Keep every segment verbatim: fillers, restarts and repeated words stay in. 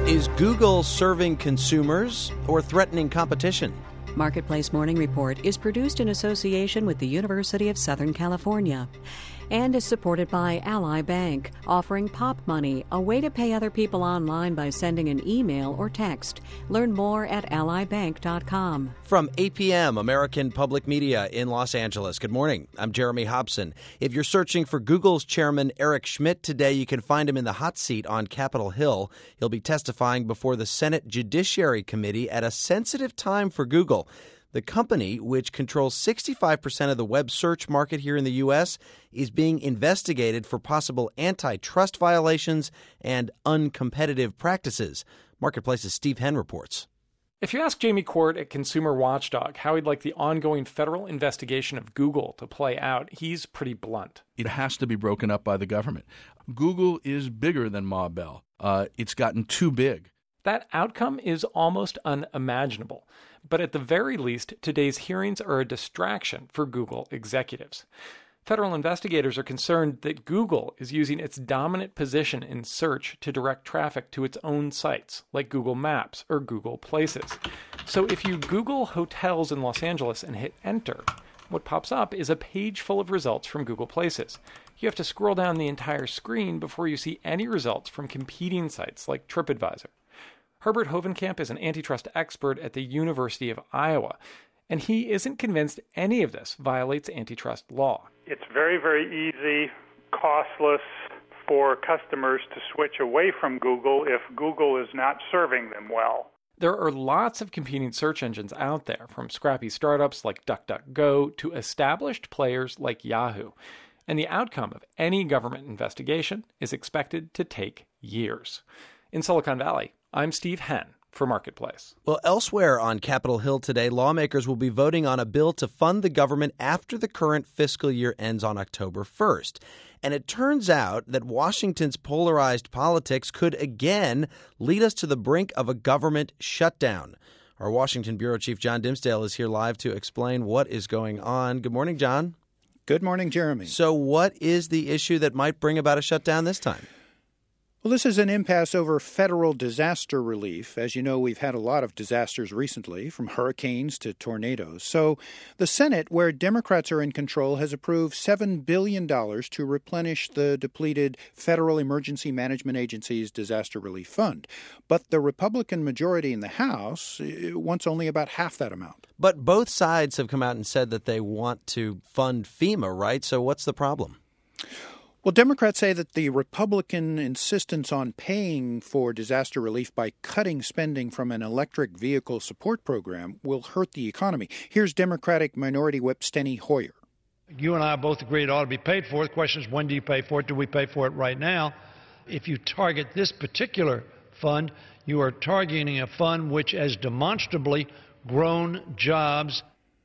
Is Google serving consumers or threatening competition? Marketplace Morning Report is produced in association with the University of Southern California and is supported by Ally Bank, offering Pop Money, a way to pay other people online by sending an email or text. Learn more at ally bank dot com. From A P M, American Public Media in Los Angeles. Good morning. I'm Jeremy Hobson. If you're searching for Google's chairman Eric Schmidt today, you can find him in the hot seat on Capitol Hill. He'll be testifying before the Senate Judiciary Committee at a sensitive time for Google. The company, which controls sixty-five percent of the web search market here in the U S, is being investigated for possible antitrust violations and uncompetitive practices. Marketplace's Steve Henn reports. If you ask Jamie Court at Consumer Watchdog how he'd like the ongoing federal investigation of Google to play out, he's pretty blunt. It has to be broken up by the government. Google is bigger than Ma Bell. Uh, it's gotten too big. That outcome is almost unimaginable. But at the very least, today's hearings are a distraction for Google executives. Federal investigators are concerned that Google is using its dominant position in search to direct traffic to its own sites, like Google Maps or Google Places. So if you Google hotels in Los Angeles and hit enter, what pops up is a page full of results from Google Places. You have to scroll down the entire screen before you see any results from competing sites like TripAdvisor. Herbert Hovenkamp is an antitrust expert at the University of Iowa, and he isn't convinced any of this violates antitrust law. It's very, very easy, costless for customers to switch away from Google if Google is not serving them well. There are lots of competing search engines out there, from scrappy startups like DuckDuckGo to established players like Yahoo. And the outcome of any government investigation is expected to take years. In Silicon Valley, I'm Steve Henn for Marketplace. Well, elsewhere on Capitol Hill today, lawmakers will be voting on a bill to fund the government after the current fiscal year ends on October first. And it turns out that Washington's polarized politics could again lead us to the brink of a government shutdown. Our Washington Bureau Chief John Dimsdale is here live to explain what is going on. Good morning, John. Good morning, Jeremy. So what is the issue that might bring about a shutdown this time? Well, this is an impasse over federal disaster relief. As you know, we've had a lot of disasters recently, from hurricanes to tornadoes. So the Senate, where Democrats are in control, has approved seven billion dollars to replenish the depleted Federal Emergency Management Agency's Disaster Relief Fund. But the Republican majority in the House wants only about half that amount. But both sides have come out and said that they want to fund FEMA, right? So what's the problem? Well, Democrats say that the Republican insistence on paying for disaster relief by cutting spending from an electric vehicle support program will hurt the economy. Here's Democratic Minority Whip Steny Hoyer. You and I both agree it ought to be paid for. The question is, when do you pay for it? Do we pay for it right now? If you target this particular fund, you are targeting a fund which has demonstrably grown jobs.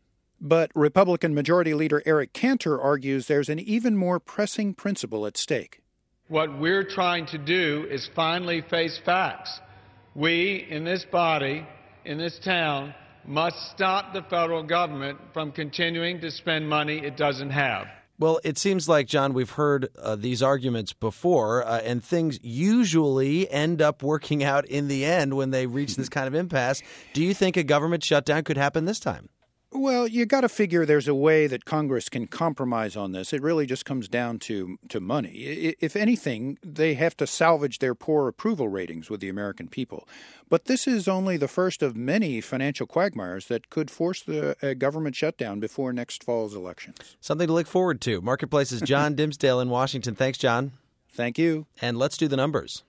But Republican Majority Leader Eric Cantor argues there's an even more pressing principle at stake. What we're trying to do is finally face facts. We, in this body, in this town, must stop the federal government from continuing to spend money it doesn't have. Well, it seems like, John, we've heard uh, these arguments before, uh, and things usually end up working out in the end when they reach this kind of impasse. Do you think a government shutdown could happen this time? Well, you got to figure there's a way that Congress can compromise on this. It really just comes down to to money. If anything, they have to salvage their poor approval ratings with the American people. But this is only the first of many financial quagmires that could force the uh, government shutdown before next fall's elections. Something to look forward to. Marketplace's John Dimsdale in Washington. Thanks, John. Thank you. And let's do the numbers.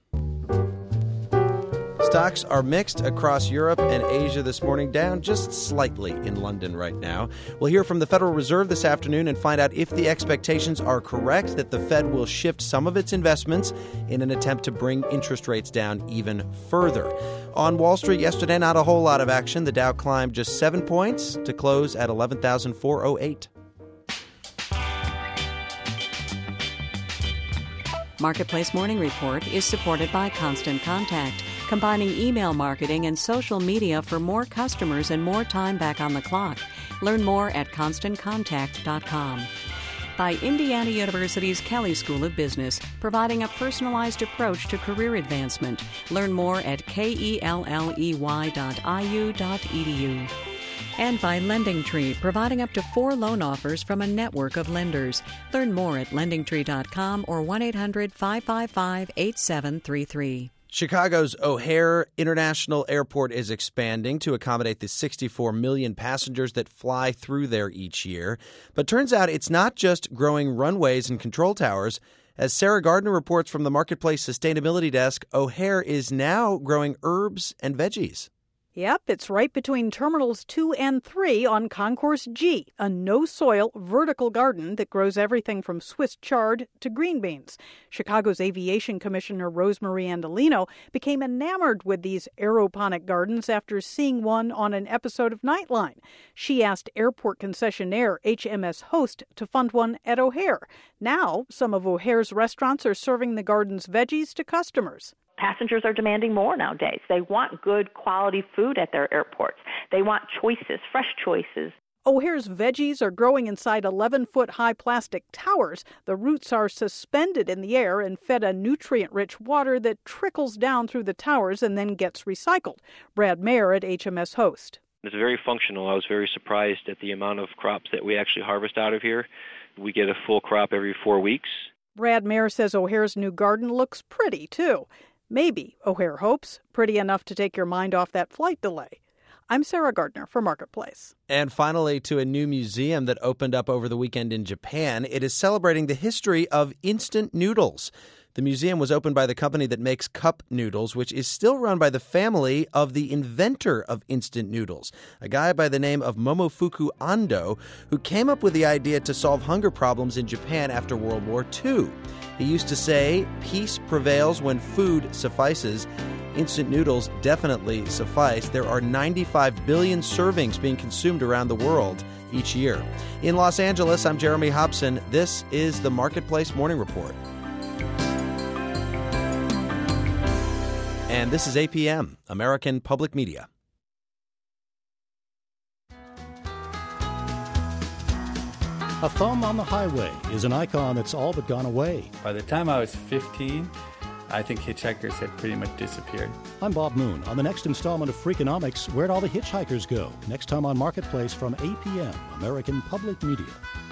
Stocks are mixed across Europe and Asia this morning, down just slightly in London right now. We'll hear from the Federal Reserve this afternoon and find out if the expectations are correct that the Fed will shift some of its investments in an attempt to bring interest rates down even further. On Wall Street yesterday, not a whole lot of action. The Dow climbed just seven points to close at eleven thousand four hundred eight. Marketplace Morning Report is supported by Constant Contact, combining email marketing and social media for more customers and more time back on the clock. Learn more at constant contact dot com. by Indiana University's Kelley School of Business, providing a personalized approach to career advancement. Learn more at kelley dot I U dot E D U. And by LendingTree, providing up to four loan offers from a network of lenders. Learn more at lending tree dot com or one eight hundred five five five eight seven three three. Chicago's O'Hare International Airport is expanding to accommodate the sixty-four million passengers that fly through there each year. But turns out it's not just growing runways and control towers. As Sarah Gardner reports from the Marketplace Sustainability Desk, O'Hare is now growing herbs and veggies. Yep, it's right between Terminals two and three on Concourse G, a no-soil vertical garden that grows everything from Swiss chard to green beans. Chicago's Aviation Commissioner Rosemarie Andolino became enamored with these aeroponic gardens after seeing one on an episode of Nightline. She asked airport concessionaire H M S Host to fund one at O'Hare. Now, some of O'Hare's restaurants are serving the garden's veggies to customers. Passengers are demanding more nowadays. They want good quality food at their airports. They want choices, fresh choices. O'Hare's veggies are growing inside eleven-foot-high plastic towers. The roots are suspended in the air and fed a nutrient-rich water that trickles down through the towers and then gets recycled. Brad Mayer at H M S Host. It's very functional. I was very surprised at the amount of crops that we actually harvest out of here. We get a full crop every four weeks. Brad Mayer says O'Hare's new garden looks pretty, too. Maybe, O'Hare hopes, pretty enough to take your mind off that flight delay. I'm Sarah Gardner for Marketplace. And finally, to a new museum that opened up over the weekend in Japan. It is celebrating the history of instant noodles. The museum was opened by the company that makes cup noodles, which is still run by the family of the inventor of instant noodles, a guy by the name of Momofuku Ando, who came up with the idea to solve hunger problems in Japan after World War Two. He used to say, peace prevails when food suffices. Instant noodles definitely suffice. There are ninety-five billion servings being consumed around the world each year. In Los Angeles, I'm Jeremy Hobson. This is the Marketplace Morning Report. And this is A P M, American Public Media. A thumb on the highway is an icon that's all but gone away. By the time I was fifteen, I think hitchhikers had pretty much disappeared. I'm Bob Moon. On the next installment of Freakonomics, where'd all the hitchhikers go? Next time on Marketplace from A P M, American Public Media.